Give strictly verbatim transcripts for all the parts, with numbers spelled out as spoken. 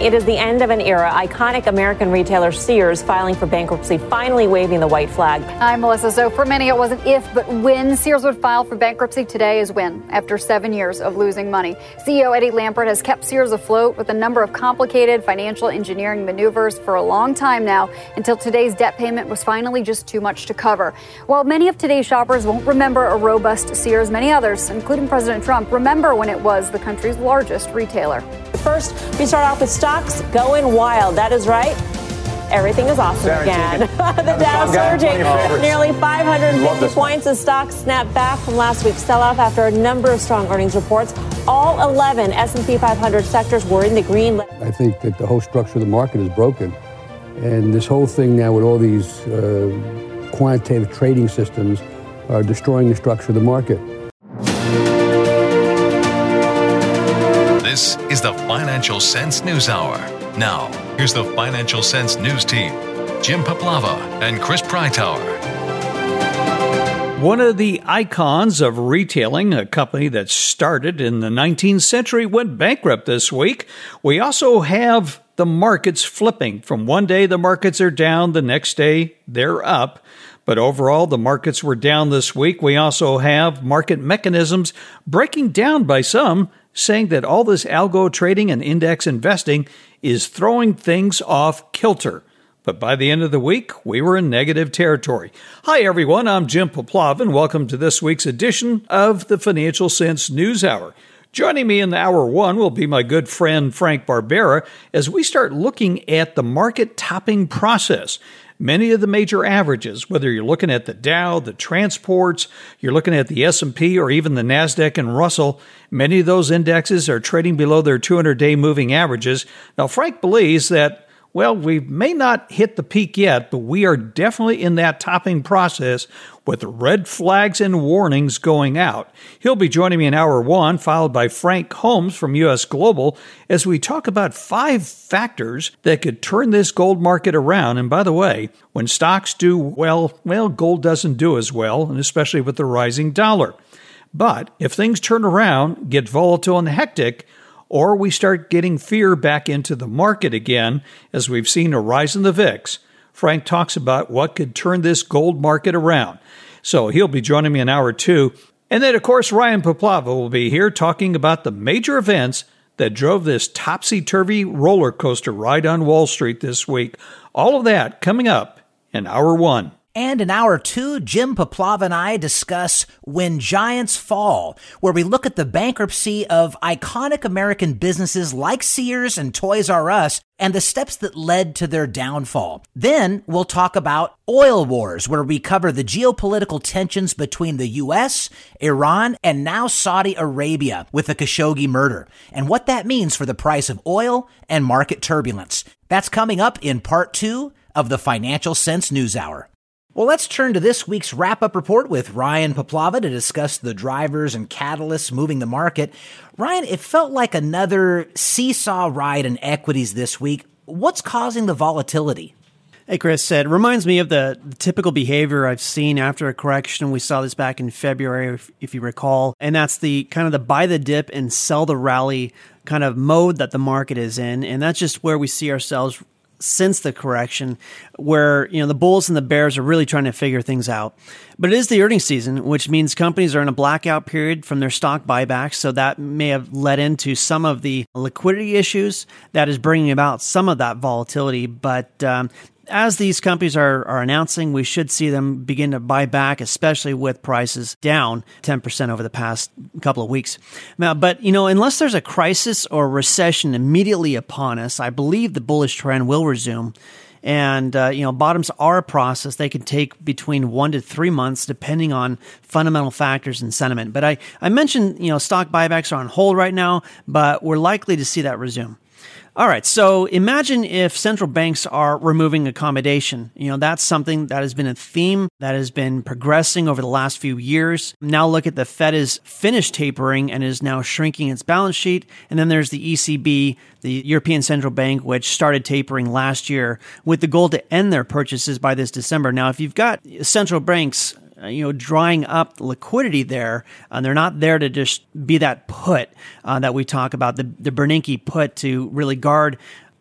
It is the end of an era. Iconic American retailer Sears filing for bankruptcy, finally waving the white flag. I'm Melissa. So for many, it wasn't if, but when Sears would file for bankruptcy. Today is when, after seven years of losing money. C E O Eddie Lampert has kept Sears afloat with a number of complicated financial engineering maneuvers for a long time now, until today's debt payment was finally just too much to cover. While many of today's shoppers won't remember a robust Sears, many others, including President Trump, remember when it was the country's largest retailer. First, we start off with stocks going wild. That is right. Everything is awesome again. The Dow surging nearly five hundred fifty points as stocks snapped back from last week's sell-off after a number of strong earnings reports. All eleven S and P five hundred sectors were in the green. I think that the whole structure of the market is broken. And this whole thing now with all these uh, quantitative trading systems are destroying the structure of the market. This is the Financial Sense News Hour. Now, here's the Financial Sense News team, Jim Paplava and Chris Prytower. One of the icons of retailing, a company that started in the nineteenth century, went bankrupt this week. We also have the markets flipping. From one day, the markets are down. The next day, they're up. But overall, the markets were down this week. We also have market mechanisms breaking down by some, saying that all this algo trading and index investing is throwing things off kilter. But by the end of the week, we were in negative territory. Hi, everyone. I'm Jim Paplava, and welcome to this week's edition of the Financial Sense News Hour. Joining me in hour one will be my good friend Frank Barbera as we start looking at the market topping process. Many of the major averages, whether you're looking at the Dow, the transports, you're looking at the S and P, or even the NASDAQ and Russell, many of those indexes are trading below their two hundred day moving averages. Now, Frank believes that, well, we may not hit the peak yet, but we are definitely in that topping process with red flags and warnings going out. He'll be joining me in hour one, followed by Frank Holmes from U S Global, as we talk about five factors that could turn this gold market around. And by the way, when stocks do well, well, gold doesn't do as well, and especially with the rising dollar. But if things turn around, get volatile and hectic, or we start getting fear back into the market again, as we've seen a rise in the V I X, Frank talks about what could turn this gold market around. So he'll be joining me in hour two. And then, of course, Ryan Paplava will be here talking about the major events that drove this topsy-turvy roller coaster ride on Wall Street this week. All of that coming up in hour one. And in hour two, Jim Paplava and I discuss When Giants Fall, where we look at the bankruptcy of iconic American businesses like Sears and Toys R Us and the steps that led to their downfall. Then we'll talk about oil wars, where we cover the geopolitical tensions between the U S, Iran, and now Saudi Arabia with the Khashoggi murder, and what that means for the price of oil and market turbulence. That's coming up in part two of the Financial Sense News Hour. Well, let's turn to this week's wrap-up report with Ryan Paplava to discuss the drivers and catalysts moving the market. Ryan, it felt like another seesaw ride in equities this week. What's causing the volatility? Hey, Chris, it reminds me of the typical behavior I've seen after a correction. We saw this back in February, if, if you recall, and that's the kind of the buy the dip and sell the rally kind of mode that the market is in, and that's just where we see ourselves since the correction, where, you know, the bulls and the bears are really trying to figure things out. But it is the earnings season, which means companies are in a blackout period from their stock buybacks. So that may have led into some of the liquidity issues that is bringing about some of that volatility. But um, as these companies are, are announcing, we should see them begin to buy back, especially with prices down ten percent over the past couple of weeks. Now, but, you know, unless there's a crisis or recession immediately upon us, I believe the bullish trend will resume. And, uh, you know, bottoms are a process. They can take between one to three months, depending on fundamental factors and sentiment. But I, I mentioned, you know, stock buybacks are on hold right now, but we're likely to see that resume. All right, so imagine if central banks are removing accommodation. You know, that's something that has been a theme that has been progressing over the last few years. Now look at the Fed is finished tapering and is now shrinking its balance sheet. And then there's the E C B, the European Central Bank, which started tapering last year with the goal to end their purchases by this December. Now, if you've got central banks you know, drying up liquidity there, and they're not there to just be that put uh, that we talk about, the, the Bernanke put to really guard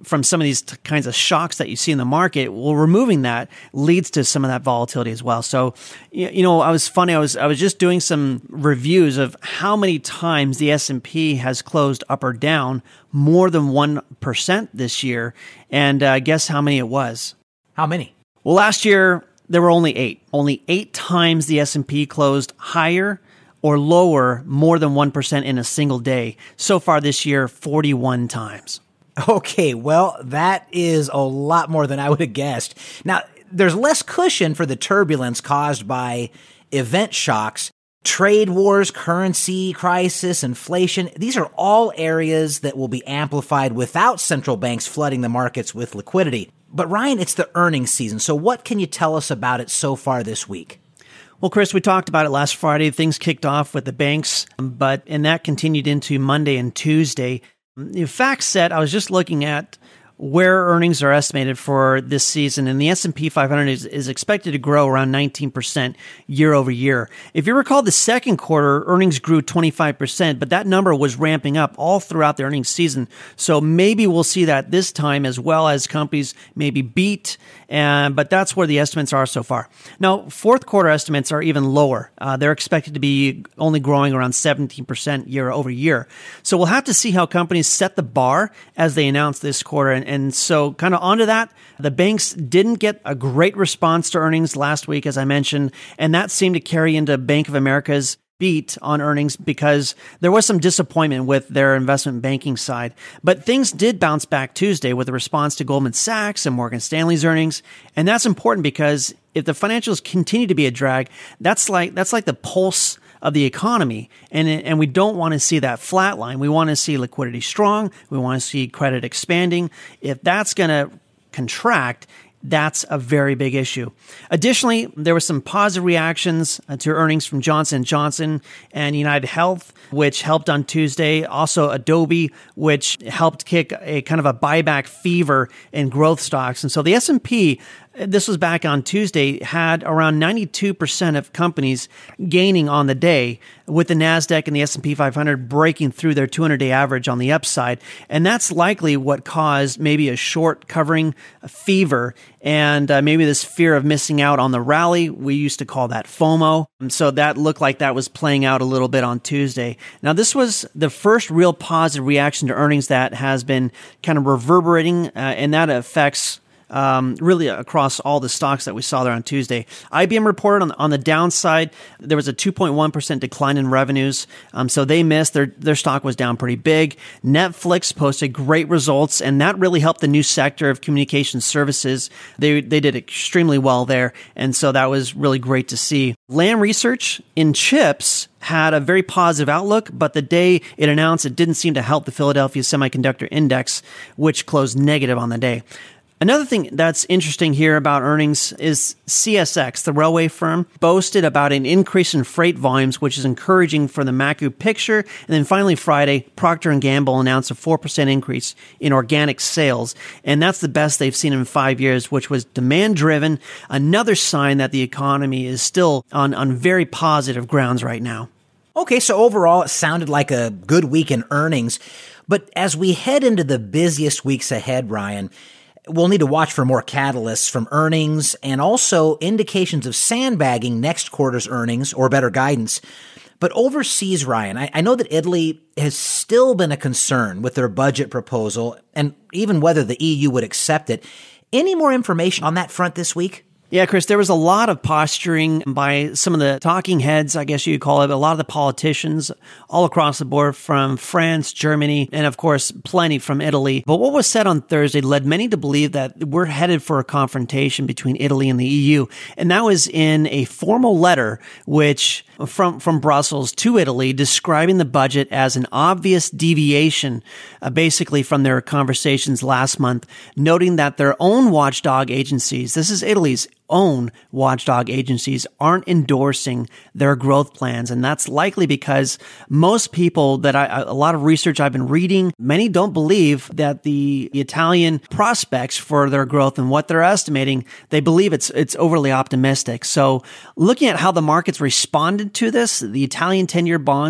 from some of these t- kinds of shocks that you see in the market, well, removing that leads to some of that volatility as well. So, you know, I was funny. I was I was just doing some reviews of how many times the S and P has closed up or down more than one percent this year, and uh, guess how many it was? How many? Well, last year there were only eight. Only eight times the S and P closed higher or lower more than one percent in a single day. So far this year, forty-one times. Okay, well, that is a lot more than I would have guessed. Now, there's less cushion for the turbulence caused by event shocks, trade wars, currency crisis, inflation. These are all areas that will be amplified without central banks flooding the markets with liquidity. But Ryan, it's the earnings season. So what can you tell us about it so far this week? Well, Chris, we talked about it last Friday. Things kicked off with the banks, but and that continued into Monday and Tuesday. The fact set, I was just looking at where earnings are estimated for this season, and the S and P five hundred is, is expected to grow around nineteen percent year over year. If you recall, the second quarter, earnings grew twenty-five percent, but that number was ramping up all throughout the earnings season. So maybe we'll see that this time as well as companies maybe beat, and, but that's where the estimates are so far. Now, fourth quarter estimates are even lower. Uh, they're expected to be only growing around seventeen percent year over year. So we'll have to see how companies set the bar as they announce this quarter. And, and so kind of onto that, the banks didn't get a great response to earnings last week, as I mentioned, and that seemed to carry into Bank of America's beat on earnings because there was some disappointment with their investment banking side. But things did bounce back Tuesday with a response to Goldman Sachs and Morgan Stanley's earnings. And that's important because if the financials continue to be a drag, that's like that's like the pulse of the economy. And, and we don't want to see that flatline. We want to see liquidity strong. We want to see credit expanding. If that's going to contract, that's a very big issue. Additionally, there were some positive reactions to earnings from Johnson and Johnson and United Health, which helped on Tuesday. Also, Adobe, which helped kick a kind of a buyback fever in growth stocks. And so the S and P, this was back on Tuesday, had around ninety-two percent of companies gaining on the day, with the NASDAQ and the S and P five hundred breaking through their two hundred day average on the upside. And that's likely what caused maybe a short covering fever and uh, maybe this fear of missing out on the rally. We used to call that FOMO. And so that looked like that was playing out a little bit on Tuesday. Now, this was the first real positive reaction to earnings that has been kind of reverberating, uh, and that affects Um, really across all the stocks that we saw there on Tuesday. I B M reported on, on the downside, there was a two point one percent decline in revenues. Um, so they missed. Their, their stock was down pretty big. Netflix posted great results, and that really helped the new sector of communication services. They, they did extremely well there. And so that was really great to see. Lam Research in chips had a very positive outlook, but the day it announced, it didn't seem to help the Philadelphia Semiconductor Index, which closed negative on the day. Another thing that's interesting here about earnings is C S X, the railway firm, boasted about an increase in freight volumes, which is encouraging for the macro picture. And then finally, Friday, Procter and Gamble announced a four percent increase in organic sales. And that's the best they've seen in five years, which was demand-driven, another sign that the economy is still on, on very positive grounds right now. Okay, so overall, it sounded like a good week in earnings. But as we head into the busiest weeks ahead, Ryan, we'll need to watch for more catalysts from earnings and also indications of sandbagging next quarter's earnings or better guidance. But overseas, Ryan, I, I know that Italy has still been a concern with their budget proposal and even whether the E U would accept it. Any more information on that front this week? Yeah, Chris, there was a lot of posturing by some of the talking heads, I guess you could call it, a lot of the politicians all across the board from France, Germany, and of course, plenty from Italy. But what was said on Thursday led many to believe that we're headed for a confrontation between Italy and the E U. And that was in a formal letter, which from, from Brussels to Italy, describing the budget as an obvious deviation, uh, basically from their conversations last month, noting that their own watchdog agencies, this is Italy's own watchdog agencies, aren't endorsing their growth plans. And that's likely because most people that I, a lot of research I've been reading, many don't believe that the Italian prospects for their growth and what they're estimating, they believe it's, it's overly optimistic. So looking at how the markets responded to this, the Italian ten-year bonds,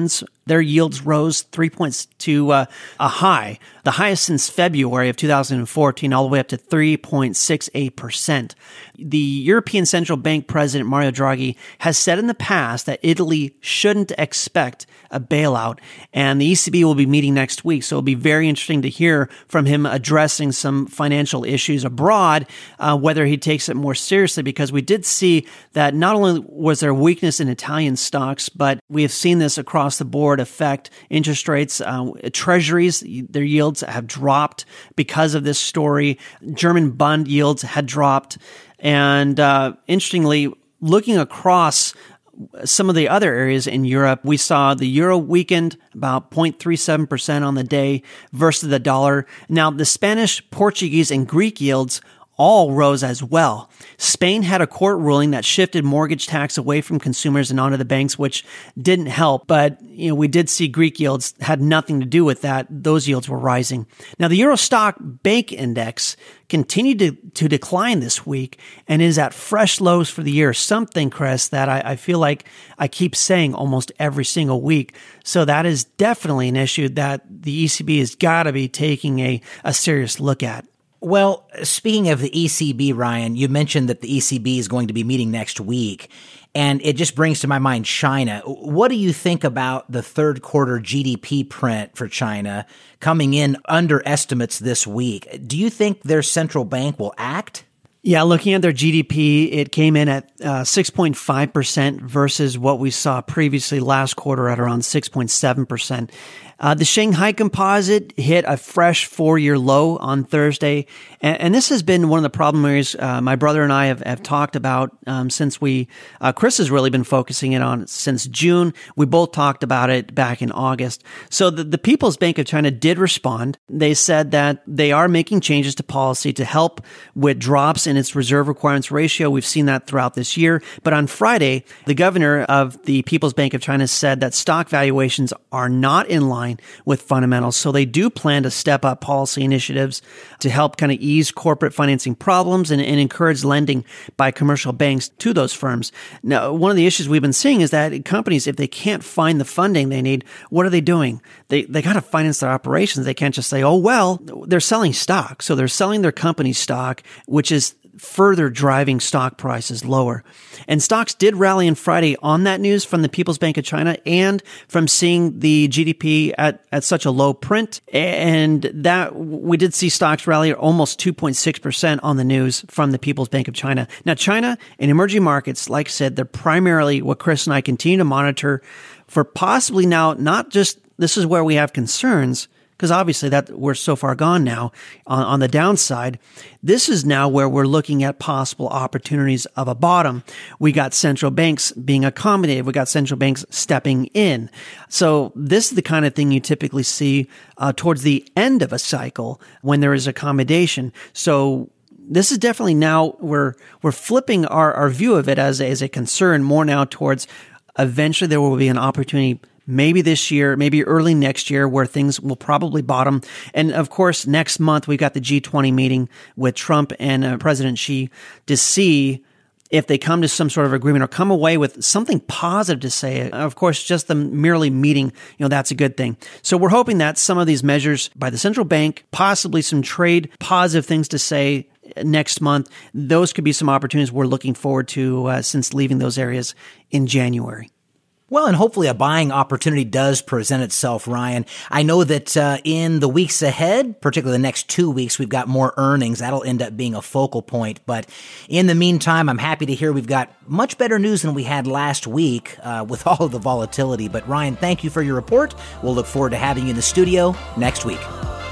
their yields rose three points to uh, a high, the highest since February of two thousand fourteen, all the way up to three point six eight percent. The European Central Bank President Mario Draghi has said in the past that Italy shouldn't expect a bailout, and the E C B will be meeting next week. So it'll be very interesting to hear from him addressing some financial issues abroad, uh, whether he takes it more seriously, because we did see that not only was there weakness in Italian stocks, but we have seen this across the board affect interest rates. Uh, treasuries, their yields have dropped because of this story. German bond yields had dropped. And uh, interestingly, looking across some of the other areas in Europe, we saw the euro weakened about zero point three seven percent on the day versus the dollar. Now, the Spanish, Portuguese, and Greek yields all rose as well. Spain had a court ruling that shifted mortgage tax away from consumers and onto the banks, which didn't help. But you know, we did see Greek yields had nothing to do with that. Those yields were rising. Now, the Euro Stock Bank Index continued to, to decline this week and is at fresh lows for the year. Something, Chris, that I, I feel like I keep saying almost every single week. So that is definitely an issue that the E C B has got to be taking a, a serious look at. Well, speaking of the E C B, Ryan, you mentioned that the E C B is going to be meeting next week, and it just brings to my mind China. What do you think about the third quarter G D P print for China coming in under estimates this week? Do you think their central bank will act? Yeah, looking at their G D P, it came in at uh, six point five percent versus what we saw previously last quarter at around six point seven percent. Uh, the Shanghai Composite hit a fresh four-year low on Thursday, and, and this has been one of the problem areas uh, my brother and I have, have talked about um, since we, uh, Chris has really been focusing it on since June. We both talked about it back in August. So the, the People's Bank of China did respond. They said that they are making changes to policy to help with drops in its reserve requirements ratio. We've seen that throughout this year. But on Friday, the governor of the People's Bank of China said that stock valuations are not in line with fundamentals. So they do plan to step up policy initiatives to help kind of ease corporate financing problems and, and encourage lending by commercial banks to those firms. Now, one of the issues we've been seeing is that companies, if they can't find the funding they need, what are they doing? They they got to finance their operations. They can't just say, oh, well, they're selling stock. So they're selling their company stock, which is further driving stock prices lower. And stocks did rally on Friday on that news from the People's Bank of China and from seeing the G D P at, at such a low print. And that we did see stocks rally almost two point six percent on the news from the People's Bank of China. Now, China and emerging markets, like I said, they're primarily what Chris and I continue to monitor for possibly now, not just this is where we have concerns, because obviously that we're so far gone now on, on the downside. This is now where we're looking at possible opportunities of a bottom. We got central banks being accommodated. We got central banks stepping in. So this is the kind of thing you typically see uh, towards the end of a cycle when there is accommodation. So this is definitely now we're we're flipping our, our view of it as a, as a concern more now towards eventually there will be an opportunity maybe this year, maybe early next year, where things will probably bottom. And of course, next month, we've got the G twenty meeting with Trump and uh, President Xi to see if they come to some sort of agreement or come away with something positive to say. Of course, just them merely meeting, you know, that's a good thing. So we're hoping that some of these measures by the central bank, possibly some trade positive things to say next month, those could be some opportunities we're looking forward to uh, since leaving those areas in January. Well, and hopefully a buying opportunity does present itself, Ryan. I know that uh, in the weeks ahead, particularly the next two weeks, we've got more earnings. That'll end up being a focal point. But in the meantime, I'm happy to hear we've got much better news than we had last week uh, with all of the volatility. But Ryan, thank you for your report. We'll look forward to having you in the studio next week.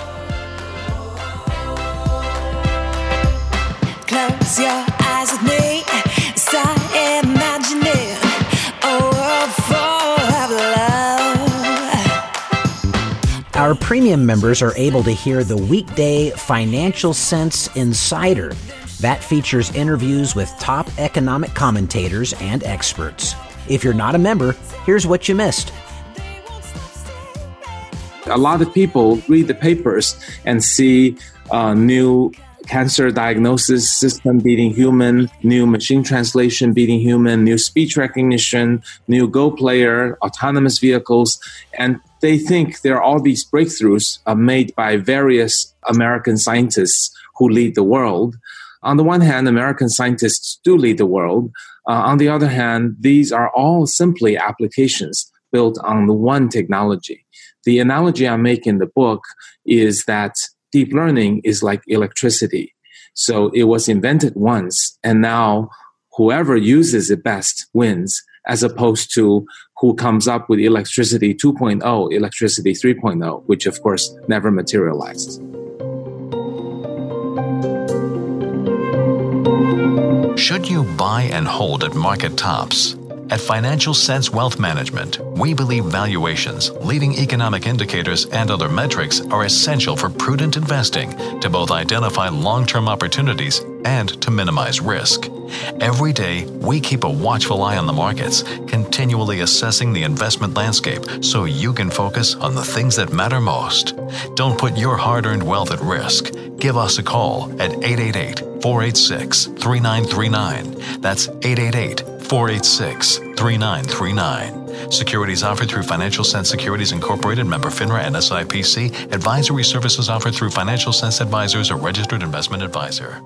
Close your eyes with me. Start imagining. Our premium members are able to hear the weekday Financial Sense Insider. That features interviews with top economic commentators and experts. If you're not a member, here's what you missed. A lot of people read the papers and see uh, new cancer diagnosis system beating human, new machine translation beating human, new speech recognition, new Go player, autonomous vehicles. And they think there are all these breakthroughs uh, made by various American scientists who lead the world. On the one hand, American scientists do lead the world. Uh, on the other hand, these are all simply applications built on the one technology. The analogy I make in the book is that deep learning is like electricity. So it was invented once, and now whoever uses it best wins, as opposed to who comes up with electricity two point oh, electricity three point oh, which of course never materialized. Should you buy and hold at market tops? At Financial Sense Wealth Management, we believe valuations, leading economic indicators, and other metrics are essential for prudent investing to both identify long-term opportunities and to minimize risk. Every day, we keep a watchful eye on the markets, continually assessing the investment landscape so you can focus on the things that matter most. Don't put your hard-earned wealth at risk. Give us a call at eight eight eight, four eight six, three nine three nine. That's eight eight eight, four eight six, three nine three nine. Securities offered through Financial Sense Securities Incorporated, member FINRA and S I P C. Advisory services offered through Financial Sense Advisors, a registered investment advisor.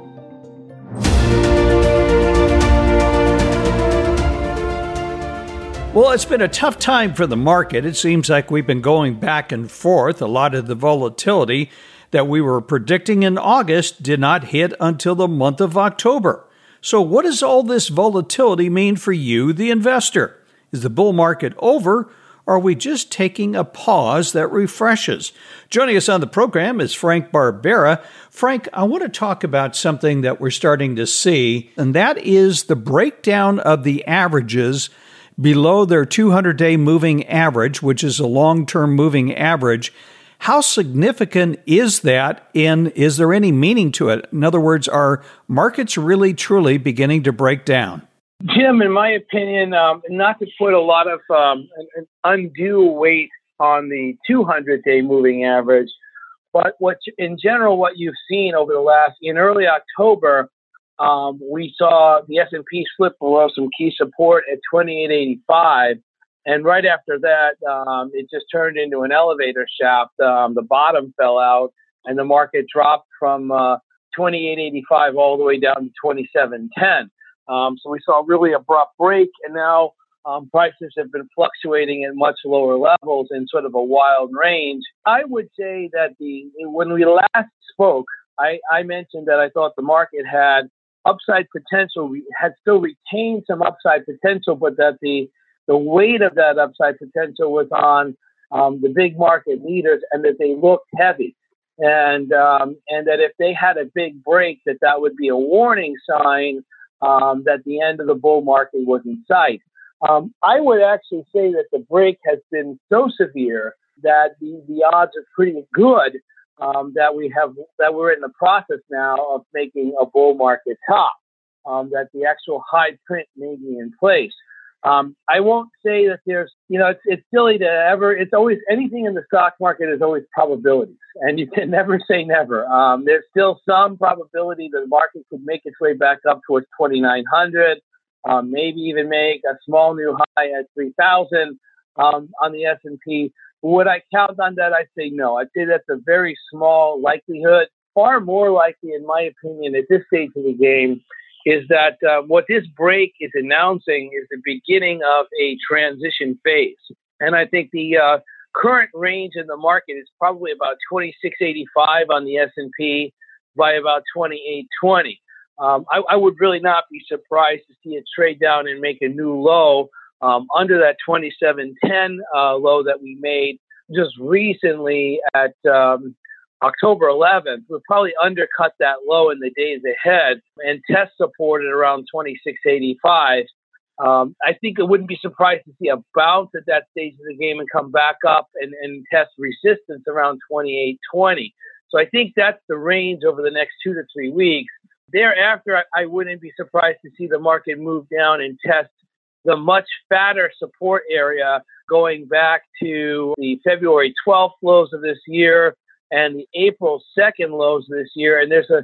Well, it's been a tough time for the market. It seems like we've been going back and forth. A lot of the volatility that we were predicting in August did not hit until the month of October. So what does all this volatility mean for you, the investor? Is the bull market over, or are we just taking a pause that refreshes? Joining us on the program is Frank Barbera. Frank, I want to talk about something that we're starting to see, and that is the breakdown of the averages below their two hundred day moving average, which is a long-term moving average. How significant is that, and is there any meaning to it? In other words, are markets really, truly beginning to break down? Jim, in my opinion, um, not to put a lot of um, an, an undue weight on the two hundred day moving average, but what in general, what you've seen over the last, in early October, um, we saw the S and P slip below some key support at twenty-eight eighty-five. And right after that, um, it just turned into an elevator shaft. Um, the bottom fell out, and the market dropped from uh, twenty-eight eighty-five all the way down to twenty-seven ten. Um, so we saw a really abrupt break, and now um, prices have been fluctuating at much lower levels in sort of a wild range. I would say that the when we last spoke, I, I mentioned that I thought the market had upside potential, we had still retained some upside potential, but that the the weight of that upside potential was on um, the big market leaders, and that they looked heavy, and um, and that if they had a big break, that that would be a warning sign um, that the end of the bull market was in sight. Um, I would actually say that the break has been so severe that the, the odds are pretty good um, that we have that we're in the process now of making a bull market top. Um, that the actual high print may be in place. Um, I won't say that there's, you know, it's, it's silly to ever, it's always, anything in the stock market is always probabilities, and you can never say never. Um, there's still some probability that the market could make its way back up towards twenty-nine hundred, um, maybe even make a small new high at three thousand um, on the S and P. Would I count on that? I'd say no. I'd say that's a very small likelihood. Far more likely, in my opinion, at this stage of the game, is that uh, what this break is announcing is the beginning of a transition phase. And I think the uh, current range in the market is probably about twenty-six eighty-five on the S and P by about twenty-eight twenty. Um, I, I would really not be surprised to see it trade down and make a new low um, under that twenty-seven ten uh, low that we made just recently at um, October eleventh. We'll probably undercut that low in the days ahead and test support at around twenty-six eighty-five. Um, I think it wouldn't be surprised to see a bounce at that stage of the game and come back up and, and test resistance around twenty-eight twenty. So I think that's the range over the next two to three weeks. Thereafter, I, I wouldn't be surprised to see the market move down and test the much fatter support area going back to the February twelfth lows of this year and the April second lows this year. And there's a,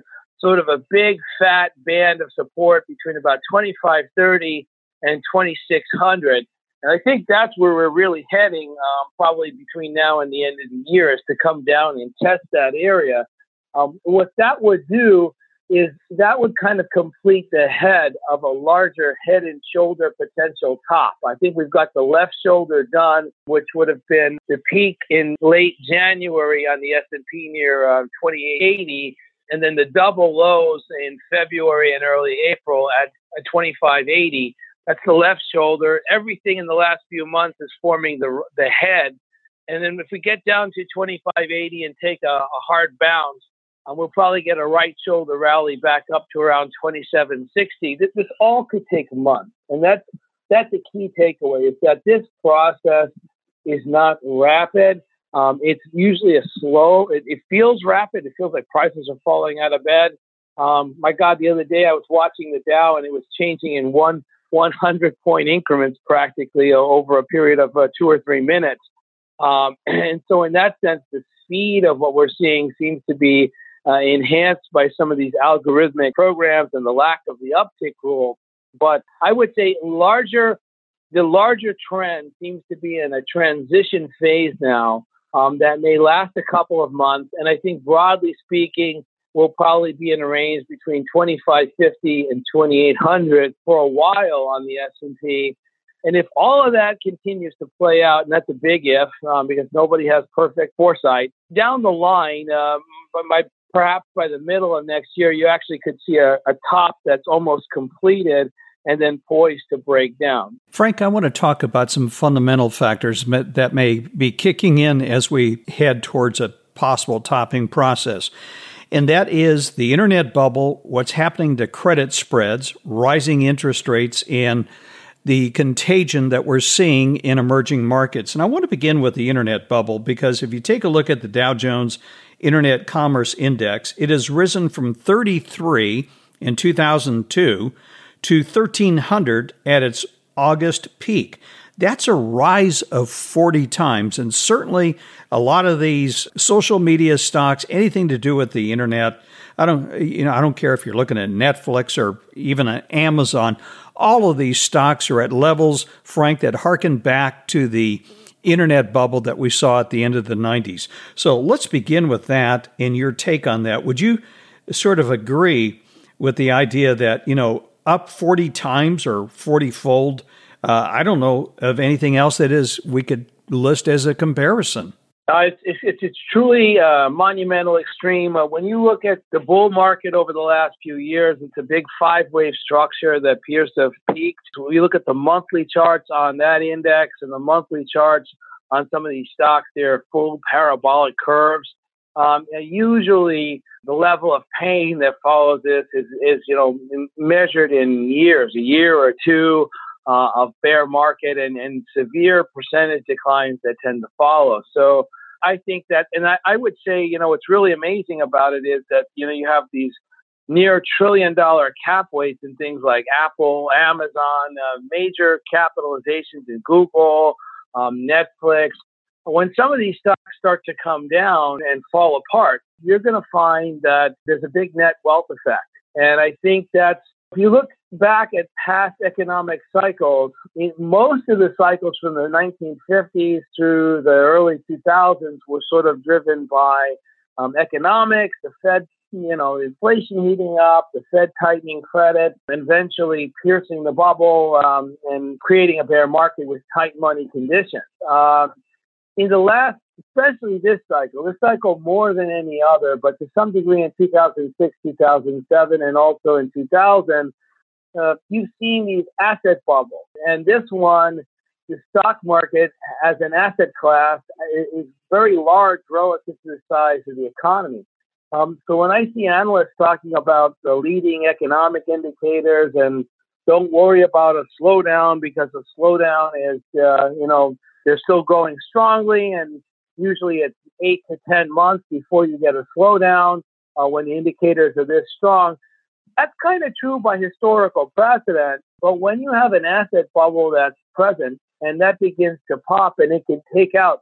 sort of a big fat band of support between about twenty-five thirty and twenty-six hundred. And I think that's where we're really heading, um, probably between now and the end of the year, is to come down and test that area. Um, what that would do is that would kind of complete the head of a larger head and shoulder potential top. I think we've got the left shoulder done, which would have been the peak in late January on the S and P near uh, twenty-eight eighty, and then the double lows in February and early April at, at twenty-five eighty. That's the left shoulder. Everything in the last few months is forming the the head. And then if we get down to twenty-five eighty and take a, a hard bounce, um, we'll probably get a right shoulder rally back up to around twenty-seven sixty. This, this all could take months. And that's, that's the key takeaway, is that this process is not rapid. Um, it's usually a slow, it, it feels rapid. It feels like prices are falling out of bed. Um, my God, the other day I was watching the Dow and it was changing in one hundred point increments practically over a period of uh, two or three minutes. Um, and so in that sense, the speed of what we're seeing seems to be uh, enhanced by some of these algorithmic programs and the lack of the uptick rule. But I would say larger, the larger trend seems to be in a transition phase now um, that may last a couple of months. And I think broadly speaking, will probably be in a range between twenty-five fifty and twenty-eight hundred for a while on the S and P. And if all of that continues to play out, and that's a big if, um, because nobody has perfect foresight, down the line, um, but by, perhaps by the middle of next year, you actually could see a, a top that's almost completed and then poised to break down. Frank, I want to talk about some fundamental factors that may be kicking in as we head towards a possible topping process. And that is the internet bubble, what's happening to credit spreads, rising interest rates, and the contagion that we're seeing in emerging markets. And I want to begin with the internet bubble, because if you take a look at the Dow Jones Internet Commerce Index, it has risen from thirty-three in two thousand two to thirteen hundred at its August peak. That's a rise of forty times. And certainly a lot of these social media stocks, anything to do with the internet, I don't, you know, I don't care if you're looking at Netflix or even at Amazon, all of these stocks are at levels, Frank, that harken back to the internet bubble that we saw at the end of the nineties. So let's begin with that and your take on that. Would you sort of agree with the idea that, you know, up forty times or forty-fold, Uh, I don't know of anything else that is we could list as a comparison. Uh, it's, it's, it's truly a monumental extreme. Uh, when you look at the bull market over the last few years, it's a big five-wave structure that appears to have peaked. When you look at the monthly charts on that index and the monthly charts on some of these stocks, they're full parabolic curves. Um, usually the level of pain that follows this is, is, you know, measured in years, a year or two. Uh, of bear market and, and severe percentage declines that tend to follow. So I think that, and I, I would say, you know, what's really amazing about it is that, you know, you have these near trillion dollar cap weights in things like Apple, Amazon, uh, major capitalizations in Google, um, Netflix. When some of these stocks start to come down and fall apart, you're going to find that there's a big net wealth effect. And I think that's, if you look back at past economic cycles, in most of the cycles from the nineteen fifties through the early two thousands were sort of driven by um, economics, the Fed, you know, inflation heating up, the Fed tightening credit, eventually piercing the bubble um, and creating a bear market with tight money conditions. Uh, in the last, especially this cycle, this cycle more than any other, but to some degree in two thousand six, two thousand seven, and also in two thousand, uh, you've seen these asset bubbles. And this one, the stock market as an asset class is very large relative to the size of the economy. Um, so when I see analysts talking about the leading economic indicators and don't worry about a slowdown because a slowdown is, uh, you know, they're still growing strongly, and usually it's eight to ten months before you get a slowdown uh, when the indicators are this strong. That's kind of true by historical precedent. But when you have an asset bubble that's present and that begins to pop and it can take out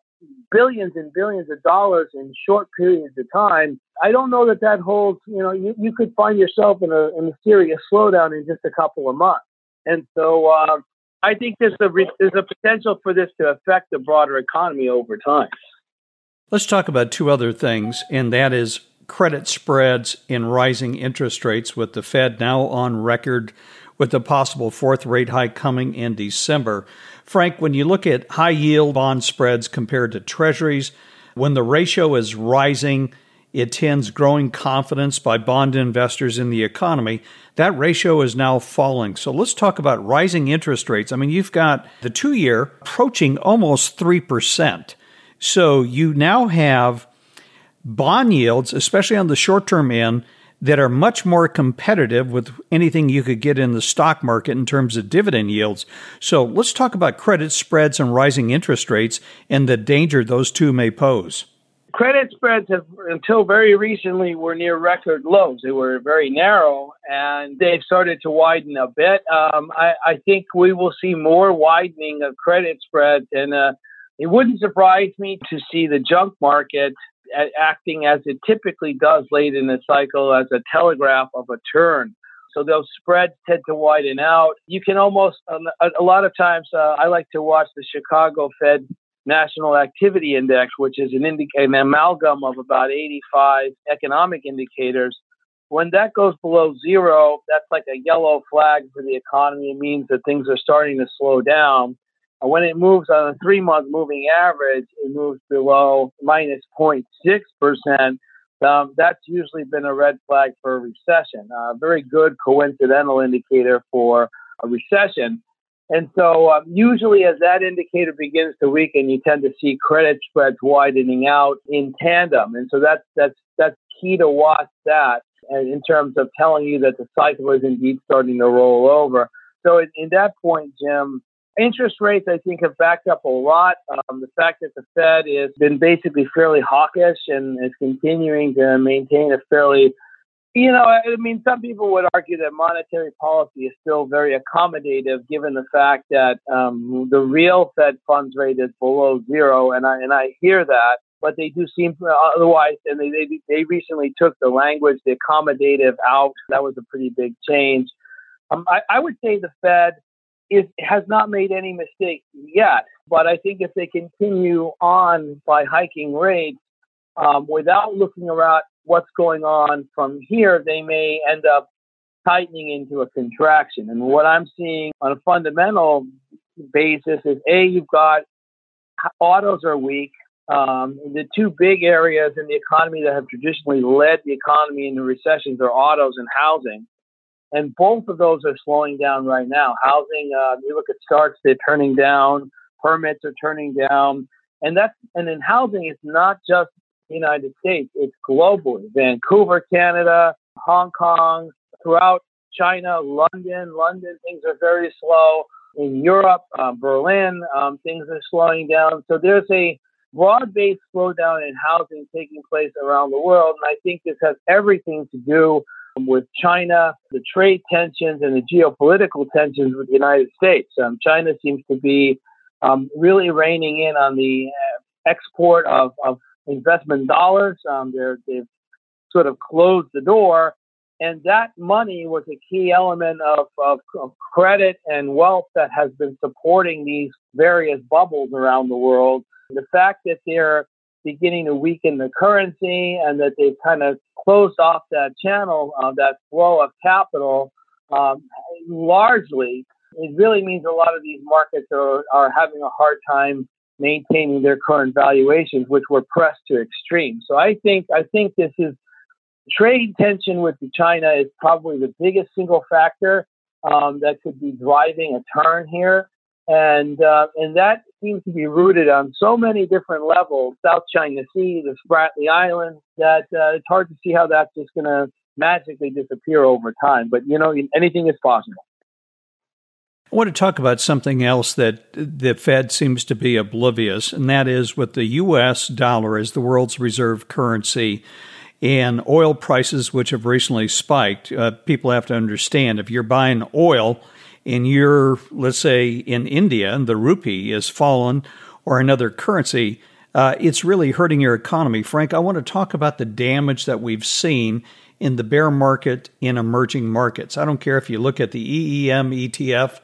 billions and billions of dollars in short periods of time, I don't know that that holds. You know, you, you could find yourself in a, in a serious slowdown in just a couple of months. And so uh, I think there's a, there's a potential for this to affect the broader economy over time. Let's talk about two other things, and that is credit spreads and rising interest rates, with the Fed now on record with a possible fourth rate hike coming in December. Frank, when you look at high-yield bond spreads compared to treasuries, when the ratio is rising, it tends growing confidence by bond investors in the economy. That ratio is now falling. So let's talk about rising interest rates. I mean, you've got the two-year approaching almost three percent. So you now have bond yields, especially on the short-term end, that are much more competitive with anything you could get in the stock market in terms of dividend yields. So let's talk about credit spreads and rising interest rates and the danger those two may pose. Credit spreads have, until very recently, were near record lows. They were very narrow, and they've started to widen a bit. Um, I, I think we will see more widening of credit spreads, and uh, it wouldn't surprise me to see the junk market acting as it typically does late in the cycle as a telegraph of a turn. So those spreads tend to widen out. You can almost, a lot of times, uh, I like to watch the Chicago Fed National Activity Index, which is an, indic- an amalgam of about eighty-five economic indicators. When that goes below zero, that's like a yellow flag for the economy. It means that things are starting to slow down. And when it moves on a three-month moving average, it moves below minus zero point six percent. Um, that's usually been a red flag for a recession, a very good coincidental indicator for a recession. And so um, usually as that indicator begins to weaken, you tend to see credit spreads widening out in tandem. And so that's that's that's key to watch that, and in terms of telling you that the cycle is indeed starting to roll over. So in, in that point, Jim, interest rates, I think, have backed up a lot. Um, the fact that the Fed has been basically fairly hawkish and is continuing to maintain a fairly, you know, I mean, some people would argue that monetary policy is still very accommodative, given the fact that um, the real Fed funds rate is below zero, and I and I hear that, but they do seem otherwise. And they they, they recently took the language, the accommodative, out. That was a pretty big change. Um, I, I would say the Fed is has not made any mistakes yet, but I think if they continue on by hiking rates um, without looking around what's going on from here, they may end up tightening into a contraction. And what I'm seeing on a fundamental basis is, A, you've got autos are weak. Um, the two big areas in the economy that have traditionally led the economy into recessions are autos and housing. And both of those are slowing down right now. Housing, uh, you look at starts, they're turning down. Permits are turning down. And that's and in housing, it's not just the United States, it's globally. Vancouver, Canada, Hong Kong, throughout China, London. London, things are very slow. In Europe, uh, Berlin, um, things are slowing down. So there's a broad-based slowdown in housing taking place around the world. And I think this has everything to do with China, the trade tensions, and the geopolitical tensions with the United States. Um, China seems to be um, really reining in on the uh, export of, of investment dollars. Um, they're, they've sort of closed the door. And that money was a key element of, of, of credit and wealth that has been supporting these various bubbles around the world. The fact that they're beginning to weaken the currency and that they've kind of closed off that channel, uh, that flow of capital, um, largely, it really means a lot of these markets are, are having a hard time maintaining their current valuations, which were pressed to extremes. So I think I think this is trade tension with China is probably the biggest single factor um, that could be driving a turn here. And uh, and that seems to be rooted on so many different levels, South China Sea, the Spratly Islands, that uh, it's hard to see how that's just going to magically disappear over time. But, you know, anything is possible. I want to talk about something else that the Fed seems to be oblivious, and that is with the U S dollar as the world's reserve currency and oil prices, which have recently spiked. Uh, people have to understand, if you're buying oil and you're, let's say, in India, and the rupee has fallen, or another currency, uh, it's really hurting your economy. Frank, I want to talk about the damage that we've seen in the bear market in emerging markets. I don't care if you look at the E E M E T F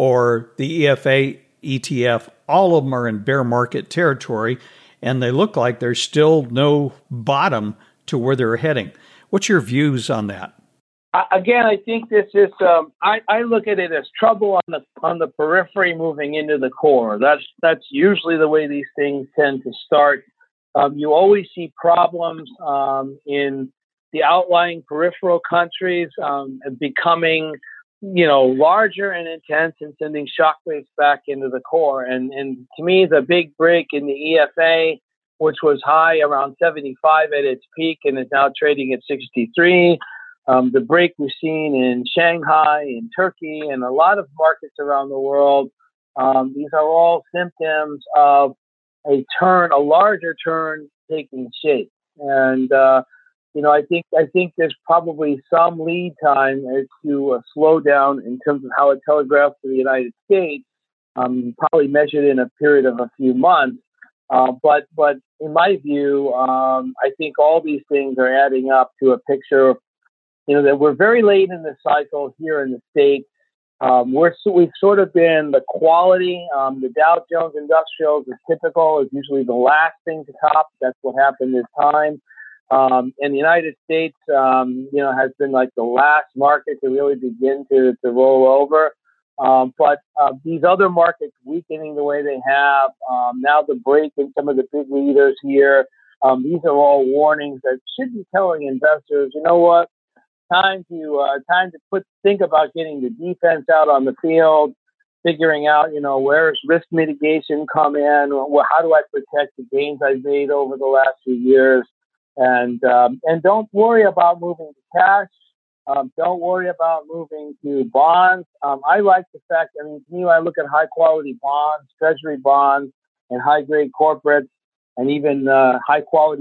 or the E F A E T F, all of them are in bear market territory, and they look like there's still no bottom to where they're heading. What's your views on that? Again, I think this is. Um, I, I look at it as trouble on the on the periphery moving into the core. That's that's usually the way these things tend to start. Um, you always see problems um, in the outlying peripheral countries um, becoming, you know, larger and intense and sending shockwaves back into the core. And and to me, the big break in the E F A, which was high around seventy-five at its peak and is now trading at sixty-three. Um, the break we've seen in Shanghai, in Turkey, and a lot of markets around the world, um, these are all symptoms of a turn, a larger turn taking shape. And, uh, you know, I think I think there's probably some lead time as to a slowdown in terms of how it telegraphs to the United States, um, probably measured in a period of a few months. Uh, but but in my view, um, I think all these things are adding up to a picture of, you know, that we're very late in the cycle here in the States. Um, we're we've sort of been the quality. Um, the Dow Jones Industrials is typical, is usually the last thing to top. That's what happened this time. Um, and the United States, um, you know, has been like the last market to really begin to, to roll over. Um, but uh, these other markets weakening the way they have, um, now the break in some of the big leaders here, um, these are all warnings that should be telling investors, you know what? Time to uh, time to put think about getting the defense out on the field, figuring out, you know, where's risk mitigation come in? Well, how do I protect the gains I've made over the last few years? And um, and don't worry about moving to cash. Um, don't worry about moving to bonds. Um, I like the fact, I mean, to me, I look at high quality bonds, treasury bonds, and high grade corporates, and even uh, high quality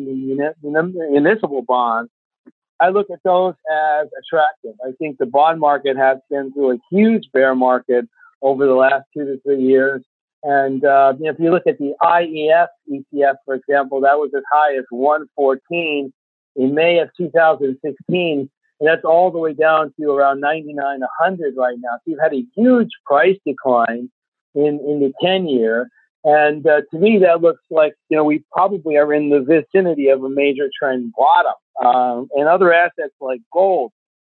municipal bonds. I look at those as attractive. I think the bond market has been through a huge bear market over the last two to three years. And uh, you know, if you look at the I E F E T F, for example, that was as high as one fourteen in May of two thousand sixteen. And that's all the way down to around ninety-nine, one hundred right now. So you've had a huge price decline in, in the ten-year. And uh, to me, that looks like, you know, we probably are in the vicinity of a major trend bottom. Um, and other assets like gold.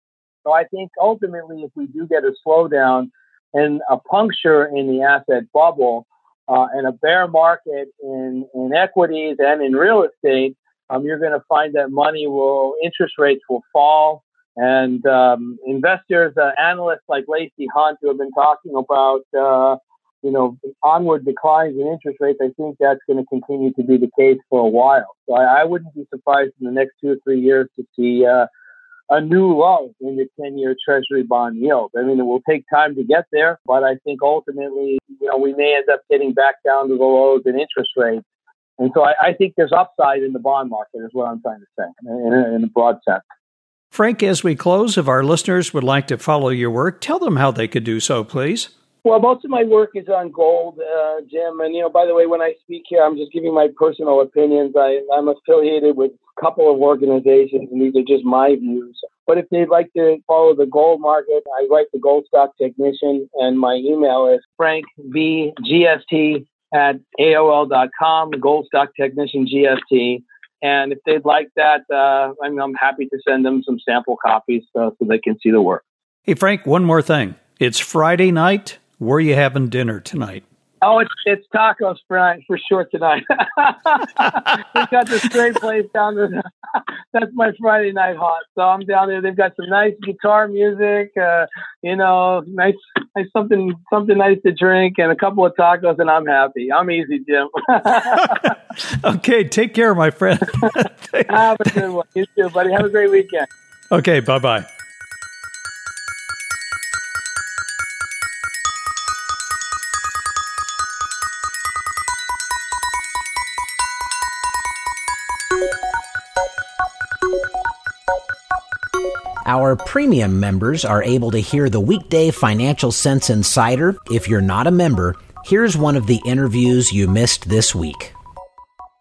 So I think ultimately, if we do get a slowdown and a puncture in the asset bubble uh, and a bear market in, in equities and in real estate, um, you're going to find that money will, interest rates will fall. And um, investors, uh, analysts like Lacey Hunt, who have been talking about, uh, you know, onward declines in interest rates, I think that's going to continue to be the case for a while. So I, I wouldn't be surprised in the next two or three years to see uh, a new low in the ten-year Treasury bond yield. I mean, it will take time to get there, but I think ultimately, you know, we may end up getting back down to the lows in interest rates. And so I, I think there's upside in the bond market is what I'm trying to say in a, in a broad sense. Frank, as we close, if our listeners would like to follow your work, tell them how they could do so, please. Well, most of my work is on gold, uh, Jim. And, you know, by the way, when I speak here, I'm just giving my personal opinions. I, I'm affiliated with a couple of organizations, and these are just my views. But if they'd like to follow the gold market, I write the Gold Stock Technician, and my email is frank v g s t at A O L dot com, Gold Stock Technician G S T. And if they'd like that, uh, I'm, I'm happy to send them some sample copies uh, so they can see the work. Hey, Frank, one more thing. It's Friday night. Where are you having dinner tonight? Oh, it's it's tacos for for sure tonight. We've got this great place down there. That's my Friday night hot. So I'm down there. They've got some nice guitar music, uh, you know, nice, nice something something nice to drink, and a couple of tacos, and I'm happy. I'm easy, Jim. Okay, take care, my friend. Have a good one. You too, buddy. Have a great weekend. Okay, bye-bye. Our premium members are able to hear the weekday Financial Sense Insider. If you're not a member, here's one of the interviews you missed this week.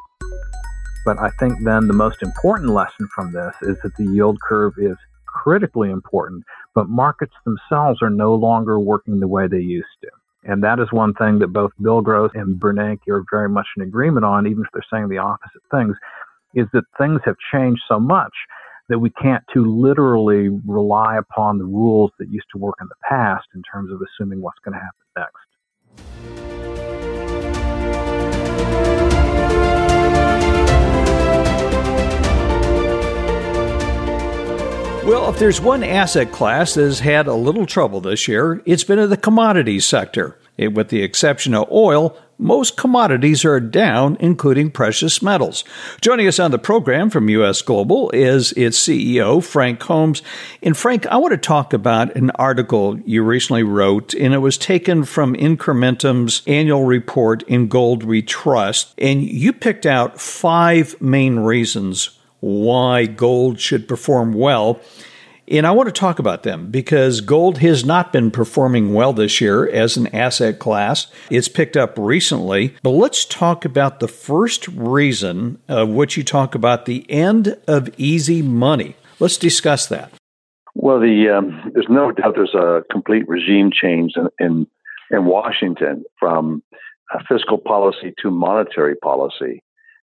But I think then the most important lesson from this is that the yield curve is critically important, but markets themselves are no longer working the way they used to. And that is one thing that both Bill Gross and Bernanke are very much in agreement on, even if they're saying the opposite things, is that things have changed so much that we can't too literally rely upon the rules that used to work in the past in terms of assuming what's going to happen next. Well, if there's one asset class that has had a little trouble this year, it's been in the commodities sector. It, with the exception of oil, most commodities are down, including precious metals. Joining us on the program from U S Global is its C E O, Frank Holmes. And Frank, I want to talk about an article you recently wrote, and it was taken from Incrementum's annual report in Gold We Trust. And you picked out five main reasons why gold should perform well. And I want to talk about them because gold has not been performing well this year as an asset class. It's picked up recently. But let's talk about the first reason of which you talk about the end of easy money. Let's discuss that. Well, the um, there's no doubt there's a complete regime change in, in, in Washington from uh, fiscal policy to monetary policy.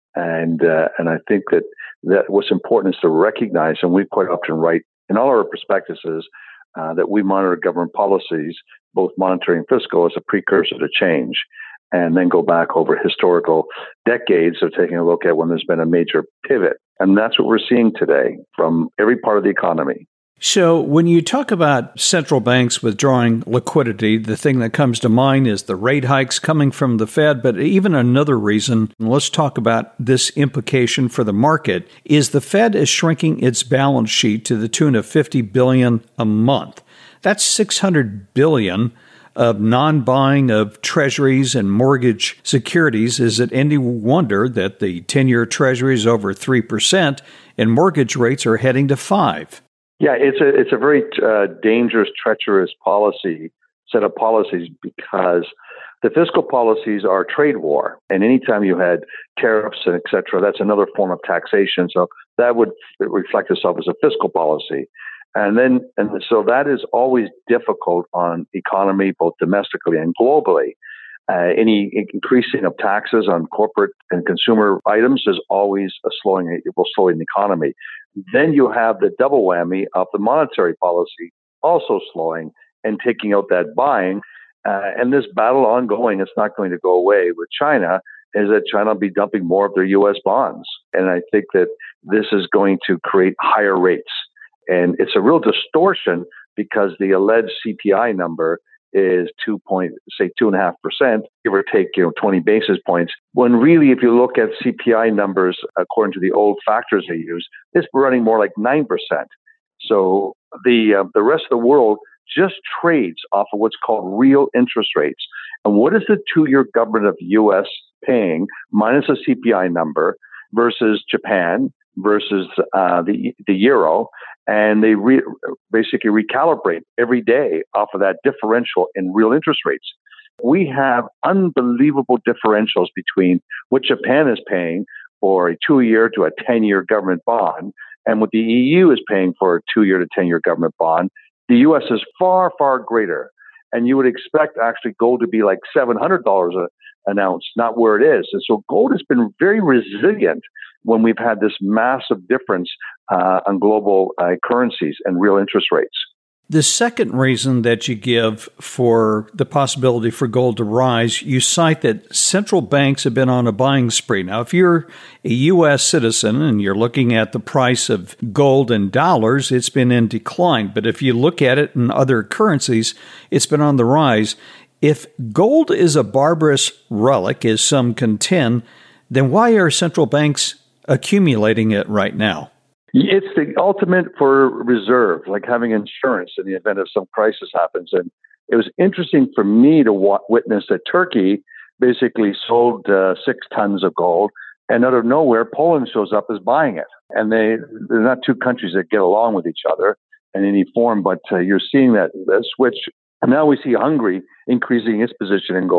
And uh, and I think that, that what's important is to recognize, and we quite often write in all our prospectuses, uh, that we monitor government policies, both monetary and fiscal, as a precursor to change, and then go back over historical decades of taking a look at when there's been a major pivot. And that's what we're seeing today from every part of the economy. So when you talk about central banks withdrawing liquidity, the thing that comes to mind is the rate hikes coming from the Fed. But even another reason, and let's talk about this implication for the market, is the Fed is shrinking its balance sheet to the tune of fifty billion dollars a month. That's six hundred billion dollars of non-buying of treasuries and mortgage securities. Is it any wonder that the ten-year treasury is over three percent and mortgage rates are heading to five? Yeah, it's a it's a very uh, dangerous, treacherous policy, set of policies, because the fiscal policies are trade war. And anytime you had tariffs and et cetera, that's another form of taxation. So that would reflect itself as a fiscal policy. And then, and so that is always difficult on economy, both domestically and globally. Uh, any increasing of taxes on corporate and consumer items is always a slowing, it will slow the economy. Then you have the double whammy of the monetary policy also slowing and taking out that buying. Uh, and this battle ongoing, it's not going to go away with China, is that China will be dumping more of their U S bonds. And I think that this is going to create higher rates. And it's a real distortion because the alleged C P I number is two point, say two and a half percent, give or take, you know, twenty basis points. When really, if you look at C P I numbers, according to the old factors they use, it's running more like nine percent. So the uh, the rest of the world just trades off of what's called real interest rates. And what is the two-year government of the U S paying minus a C P I number versus Japan versus uh, the the euro? And they re- basically recalibrate every day off of that differential in real interest rates. We have unbelievable differentials between what Japan is paying for a two-year to a ten-year government bond and what the E U is paying for a two-year to ten-year government bond. The U S is far, far greater. And you would expect actually gold to be like seven hundred dollars a, an ounce, not where it is. And so gold has been very resilient when we've had this massive difference uh, on global uh, currencies and real interest rates. The second reason that you give for the possibility for gold to rise, you cite that central banks have been on a buying spree. Now, if you're a U S citizen and you're looking at the price of gold in dollars, it's been in decline. But if you look at it in other currencies, it's been on the rise. If gold is a barbarous relic, as some contend, then why are central banks accumulating it right now? It's the ultimate for reserve, like having insurance in the event of some crisis happens. And it was interesting for me to wa- witness that Turkey basically sold uh, six tons of gold, and out of nowhere, Poland shows up as buying it. And they, they're not two countries that get along with each other in any form, but uh, you're seeing that, that switch. And now we see Hungary increasing its position in gold.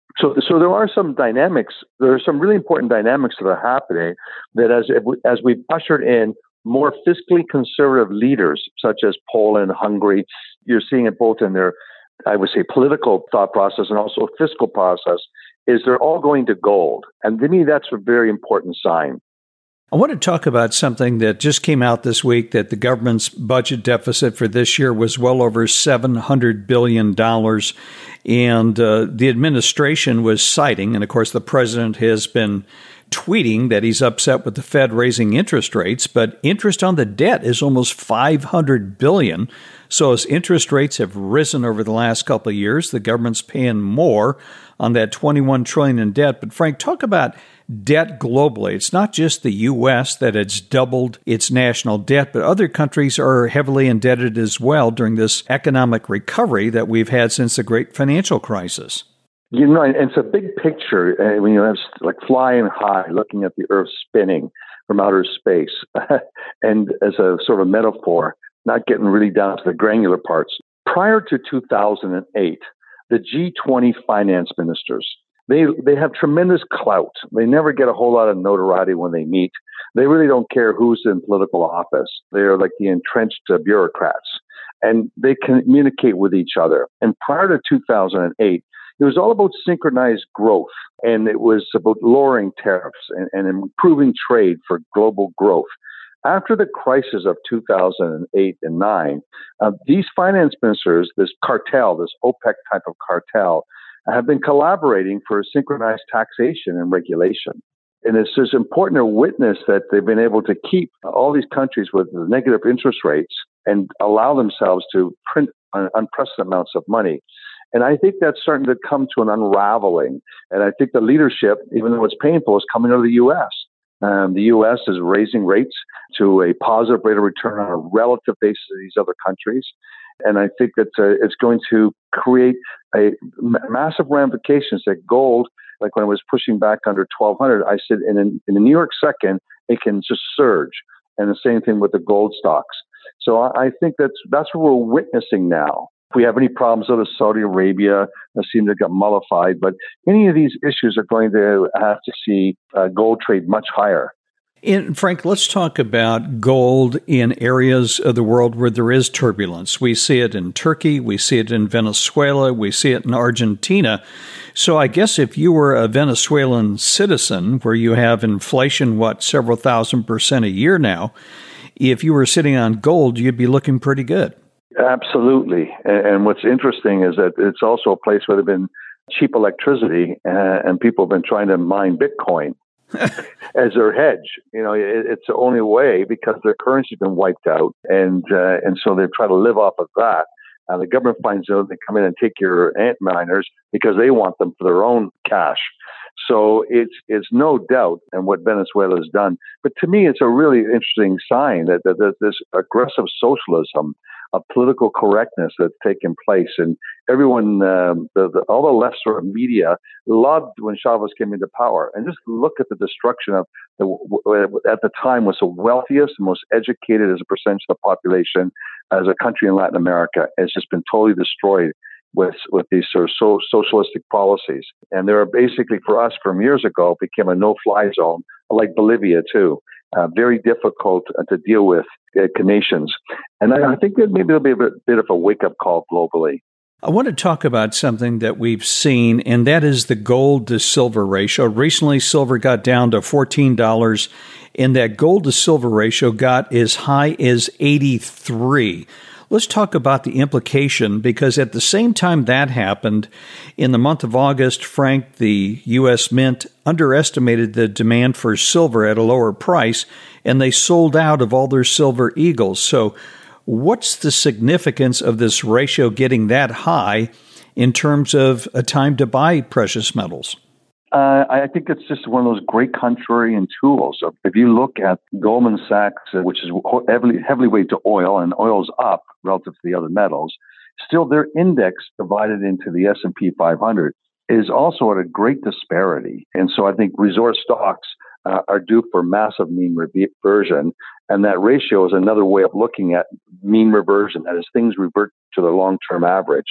So, so there are some dynamics. There are some really important dynamics that are happening that as as we've ushered in more fiscally conservative leaders, such as Poland, Hungary, you're seeing it both in their, I would say, political thought process and also fiscal process, is they're all going to gold. And to me, that's a very important sign. I want to talk about something that just came out this week, that the government's budget deficit for this year was well over seven hundred billion dollars. And uh, the administration was citing, and of course the president has been tweeting that he's upset with the Fed raising interest rates, but interest on the debt is almost five hundred billion dollars. So as interest rates have risen over the last couple of years, the government's paying more on that twenty-one trillion dollars in debt. But Frank, talk about debt globally. It's not just the U S that it's doubled its national debt, but other countries are heavily indebted as well during this economic recovery that we've had since the great financial crisis. You know, and it's a big picture uh, when you have like flying high, looking at the Earth spinning from outer space, and as a sort of metaphor, not getting really down to the granular parts. Prior to two thousand eight, the G twenty finance ministers, They they have tremendous clout. They never get a whole lot of notoriety when they meet. They really don't care who's in political office. They are like the entrenched uh, bureaucrats, and they communicate with each other. And prior to two thousand eight, it was all about synchronized growth, and it was about lowering tariffs and, and improving trade for global growth. After the crisis of two thousand eight and nine, uh, these finance ministers, this cartel, this OPEC type of cartel, have been collaborating for synchronized taxation and regulation. And it's just important to witness that they've been able to keep all these countries with negative interest rates and allow themselves to print unprecedented amounts of money. And I think that's starting to come to an unraveling. And I think the leadership, even though it's painful, is coming out of the U S. Um, the U S is raising rates to a positive rate of return on a relative basis to these other countries. And I think that uh, it's going to create a m- massive ramifications that gold, like when I was pushing back under twelve hundred, I said in, in, in the New York second, it can just surge. And the same thing with the gold stocks. So I, I think that's, that's what we're witnessing now. If we have any problems out of Saudi Arabia, that seem to get mollified, but any of these issues are going to have to see uh, gold trade much higher. And Frank, let's talk about gold in areas of the world where there is turbulence. We see it in Turkey, we see it in Venezuela, we see it in Argentina. So I guess if you were a Venezuelan citizen where you have inflation, what, several thousand percent a year now, if you were sitting on gold, you'd be looking pretty good. Absolutely. And what's interesting is that it's also a place where there's been cheap electricity uh, and people have been trying to mine Bitcoin as their hedge. You know, it, it's the only way because their currency's been wiped out. And uh, and so they try to live off of that. Uh, the government finds out they come in and take your ant miners because they want them for their own cash. So it's it's no doubt and what Venezuela has done. But to me, it's a really interesting sign that, that, that this aggressive socialism of political correctness that's taken place. And everyone, um, the, the, all the left sort of media loved when Chavez came into power. And just look at the destruction of, the, at the time, was the wealthiest and most educated as a percentage of the population as a country in Latin America. It's just been totally destroyed with with these sort of so, socialistic policies. And they were basically, for us, from years ago, became a no-fly zone, like Bolivia, too. Uh, very difficult uh, to deal with uh, nations. And I, I think that maybe there'll be a bit, bit of a wake-up call globally. I want to talk about something that we've seen, and that is the gold to silver ratio. Recently, silver got down to fourteen dollars, and that gold to silver ratio got as high as eighty-three. Let's talk about the implication, because at the same time that happened, in the month of August, Frank, the U S Mint underestimated the demand for silver at a lower price, and they sold out of all their silver eagles. So what's the significance of this ratio getting that high in terms of a time to buy precious metals? Uh, I think it's just one of those great contrarian tools. If you look at Goldman Sachs, which is heavily, heavily weighted to oil, and oil's up relative to the other metals, still their index divided into the S and P five hundred is also at a great disparity. And so I think resource stocks uh, are due for massive mean reversion. And that ratio is another way of looking at mean reversion, that is, things revert to the long-term average.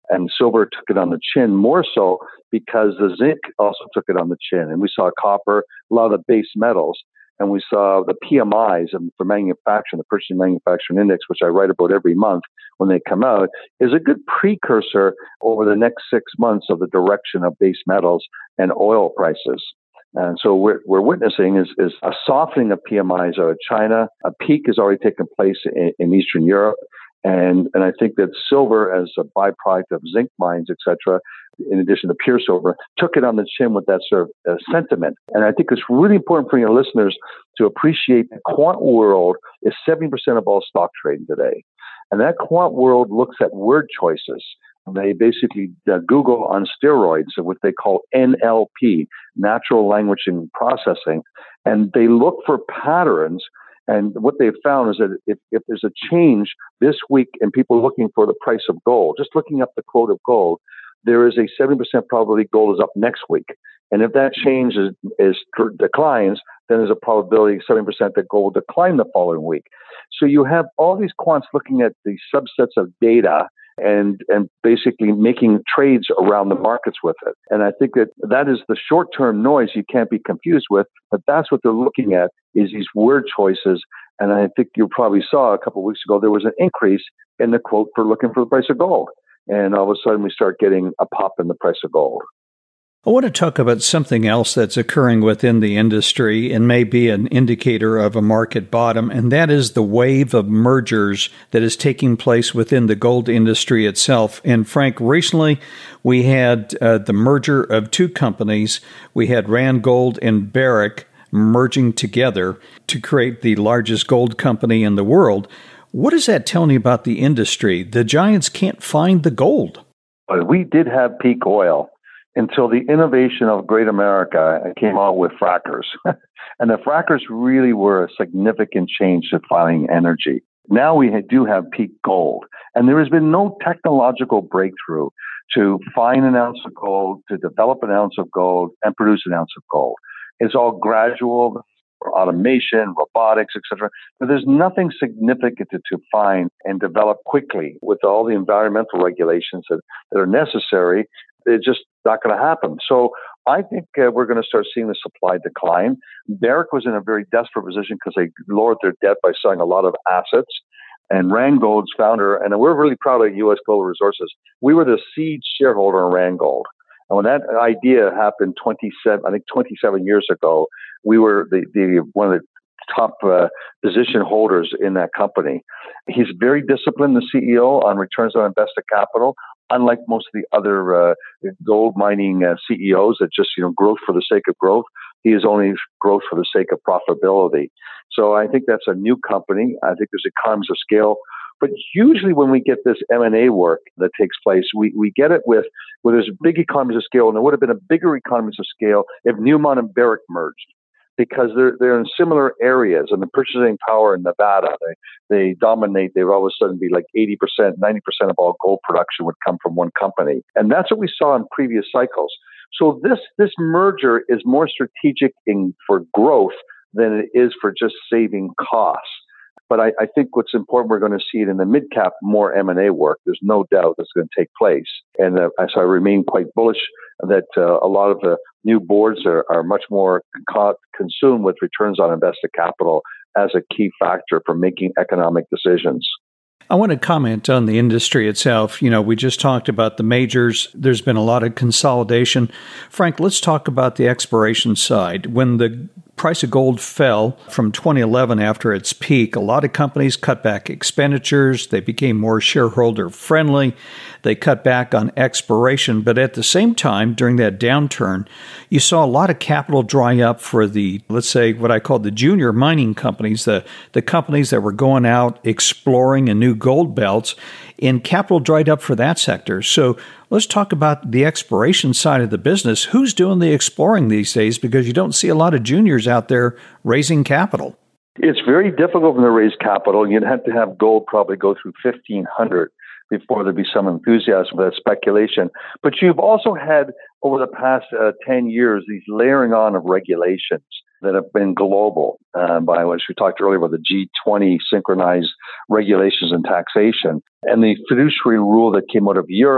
And silver took it on the chin more so because the zinc also took it on the chin. And we saw copper, a lot of the base metals. And we saw the P M Is for manufacturing, the Purchasing Manufacturing Index, which I write about every month when they come out, is a good precursor over the next six months of the direction of base metals and oil prices. And so what we're witnessing is, is a softening of P M Is out of China. A peak has already taken place in, in Eastern Europe. And, and I think that silver, as a byproduct of zinc mines, et cetera, in addition to pure silver, took it on the chin with that sort of uh, sentiment. And I think it's really important for your listeners to appreciate the quant world is seventy percent of all stock trading today. And that quant world looks at word choices. They basically uh, Google on steroids, what they call N L P, natural language processing, and they look for patterns. And what they've found is that if, if there's a change this week in people looking for the price of gold, just looking up the quote of gold, there is a seventy percent probability gold is up next week. And if that change is, is declines, then there's a probability seventy percent that gold will decline the following week. So you have all these quants looking at the subsets of data and and basically making trades around the markets with it. And I think that that is the short-term noise you can't be confused with, but that's what they're looking at is these word choices. And I think you probably saw a couple of weeks ago, there was an increase in the quote for looking for the price of gold. And all of a sudden we start getting a pop in the price of gold. I want to talk about something else that's occurring within the industry and may be an indicator of a market bottom, and that is the wave of mergers that is taking place within the gold industry itself. And Frank, recently we had uh, the merger of two companies. We had Randgold and Barrick merging together to create the largest gold company in the world. What does that tell you about the industry? The giants can't find the gold. We did have peak oil until the innovation of Great America came out with frackers. And the frackers really were a significant change to finding energy. Now we do have peak gold. And there has been no technological breakthrough to find an ounce of gold, to develop an ounce of gold, and produce an ounce of gold. It's all gradual, automation, robotics, et cetera. But there's nothing significant to, to find and develop quickly with all the environmental regulations that, that are necessary. It's just not going to happen. So I think uh, we're going to start seeing the supply decline. Barrick was in a very desperate position because they lowered their debt by selling a lot of assets. And Randgold's founder, and we're really proud of U S Global Resources, we were the seed shareholder in Randgold. And when that idea happened twenty-seven, I think twenty-seven years ago, we were the, the one of the top uh, position holders in that company. He's very disciplined, the C E O, on returns on invested capital. Unlike most of the other uh, gold mining uh, C E Os that just, you know, growth for the sake of growth, he is only growth for the sake of profitability. So I think that's a new company. I think there's economies of scale. But usually when we get this M and A work that takes place, we, we get it with where there's big economies of scale, and there would have been a bigger economies of scale if Newmont and Barrick merged, because they're they're in similar areas, and the purchasing power in Nevada, they they dominate. They would all of a sudden be like eighty percent, ninety percent of all gold production would come from one company. And that's what we saw in previous cycles. So this this merger is more strategic in for growth than it is for just saving costs. But I, I think what's important, we're going to see it in the mid-cap, more M and A work. There's no doubt that's going to take place. And uh, so I remain quite bullish that uh, a lot of the new boards are, are much more co- consumed with returns on invested capital as a key factor for making economic decisions. I want to comment on the industry itself. You know, we just talked about the majors. There's been a lot of consolidation. Frank, let's talk about the exploration side. When the price of gold fell from twenty eleven after its peak, a lot of companies cut back expenditures. They became more shareholder friendly. They cut back on exploration. But at the same time, during that downturn, you saw a lot of capital dry up for the, let's say, what I call the junior mining companies, the, the companies that were going out exploring in new gold belts, and capital dried up for that sector. So let's talk about the exploration side of the business. Who's doing the exploring these days? Because you don't see a lot of juniors out there raising capital. It's very difficult to raise capital. You'd have to have gold probably go through fifteen hundred before there'd be some enthusiasm for that speculation. But you've also had, over the past uh, ten years, these layering on of regulations that have been global, uh, by which we talked earlier about the G twenty synchronized regulations and taxation, and the fiduciary rule that came out of Europe.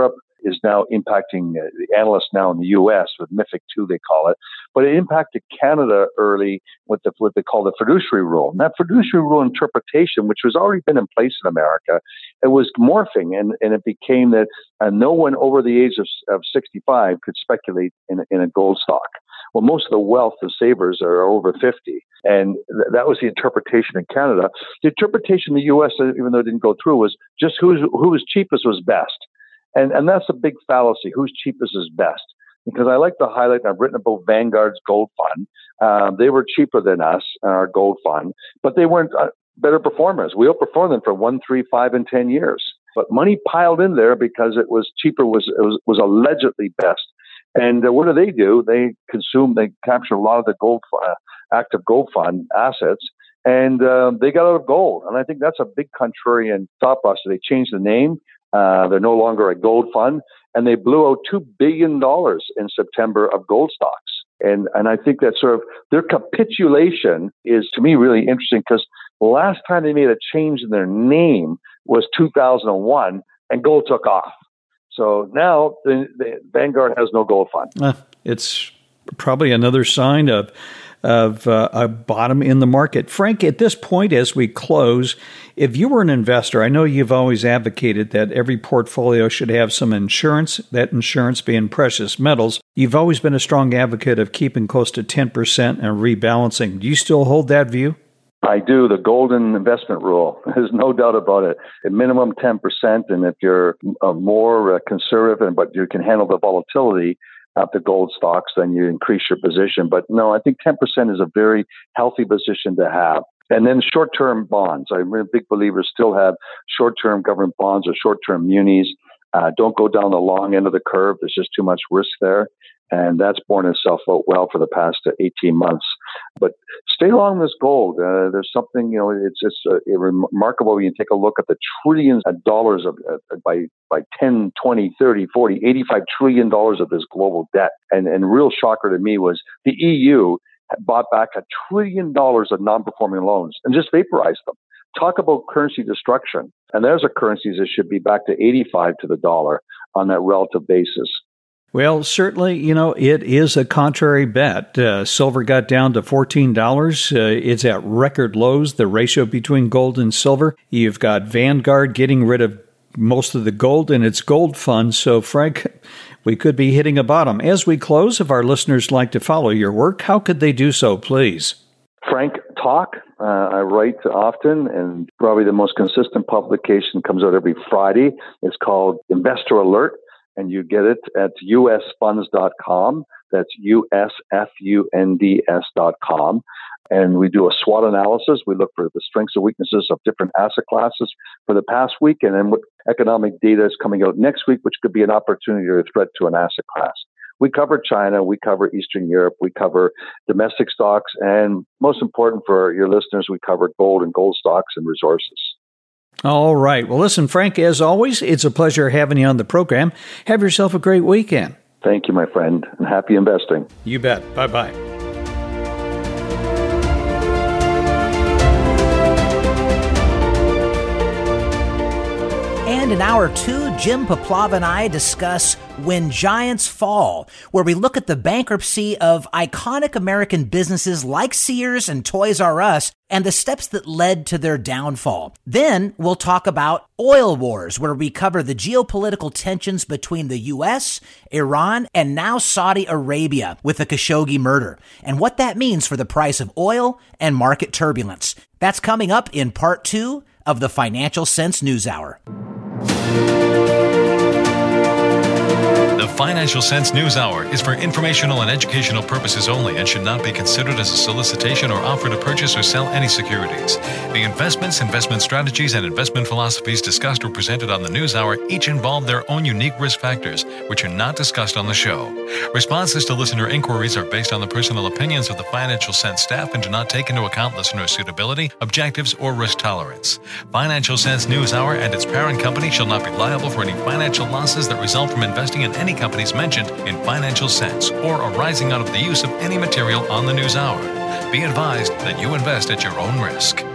is now impacting uh, the analysts now in the U S with MiFID two, they call it. But it impacted Canada early with the, what they call the fiduciary rule. And that fiduciary rule interpretation, which was already been in place in America, it was morphing, and, and it became that uh, no one over the age of, of sixty-five could speculate in, in a gold stock. Well, most of the wealth of savers are over fifty. And th- that was the interpretation in Canada. The interpretation in the U S, even though it didn't go through, was just who's, who was cheapest was best. And, and that's a big fallacy. Who's cheapest is best. Because I like to highlight, and I've written about Vanguard's gold fund. Um, they were cheaper than us, our gold fund, but they weren't uh, better performers. We outperformed them for one, three, five, and ten years. But money piled in there because it was cheaper, was it was, was allegedly best. And uh, what do they do? They consume, they capture a lot of the gold, uh, active gold fund assets, and uh, they got out of gold. And I think that's a big contrarian thought process. They changed the name. Uh, they're no longer a gold fund, and they blew out two billion dollars in September of gold stocks. And and I think that sort of their capitulation is, to me, really interesting, because the last time they made a change in their name was two thousand one, and gold took off. So now the, the Vanguard has no gold fund. Uh, it's probably another sign of of uh, a bottom in the market. Frank, at this point, as we close, if you were an investor, I know you've always advocated that every portfolio should have some insurance, that insurance being precious metals. You've always been a strong advocate of keeping close to ten percent and rebalancing. Do you still hold that view? I do. The golden investment rule. There's no doubt about it. At minimum ten percent, and if you're uh, more uh, conservative, but you can handle the volatility of the gold stocks, then you increase your position. But no, I think ten percent is a very healthy position to have. And then short-term bonds. I'm a big believer still have short-term government bonds or short-term munis. Uh, don't go down the long end of the curve. There's just too much risk there. And that's borne itself out well for the past eighteen months. But stay long this gold. Uh, there's something, you know, it's just uh, remarkable when you take a look at the trillions of dollars of uh, by by ten, twenty, thirty, forty, eighty-five trillion dollars of this global debt. And and real shocker to me was the E U had bought back a trillion dollars of non-performing loans and just vaporized them. Talk about currency destruction. And there's a currency that should be back to eighty-five to the dollar on that relative basis. Well, certainly, you know, it is a contrary bet. Uh, silver got down to fourteen dollars. Uh, it's at record lows, the ratio between gold and silver. You've got Vanguard getting rid of most of the gold in its gold fund. So, Frank, we could be hitting a bottom. As we close, if our listeners like to follow your work, how could they do so, please? Frank Talk. Uh, I write often, and probably the most consistent publication comes out every Friday. It's called Investor Alert. And you get it at U S funds dot com. That's U S F U N D S dot com. And we do a SWOT analysis. We look for the strengths and weaknesses of different asset classes for the past week, and then what economic data is coming out next week, which could be an opportunity or a threat to an asset class. We cover China, we cover Eastern Europe, we cover domestic stocks, and most important for your listeners, we cover gold and gold stocks and resources. All right. Well, listen, Frank, as always, it's a pleasure having you on the program. Have yourself a great weekend. Thank you, my friend, and happy investing. You bet. Bye-bye. And in hour two, Jim Poplava and I discuss When Giants Fall, where we look at the bankruptcy of iconic American businesses like Sears and Toys R Us and the steps that led to their downfall. Then we'll talk about oil wars, where we cover the geopolitical tensions between the U S, Iran, and now Saudi Arabia with the Khashoggi murder, and what that means for the price of oil and market turbulence. That's coming up in part two of the Financial Sense News Hour. The Financial Sense News Hour is for informational and educational purposes only and should not be considered as a solicitation or offer to purchase or sell any securities. The investments, investment strategies, and investment philosophies discussed or presented on the News Hour each involve their own unique risk factors, which are not discussed on the show. Responses to listener inquiries are based on the personal opinions of the Financial Sense staff and do not take into account listener suitability, objectives, or risk tolerance. Financial Sense News Hour and its parent company shall not be liable for any financial losses that result from investing in any companies mentioned in Financial Sense or arising out of the use of any material on the News Hour. Be advised that you invest at your own risk.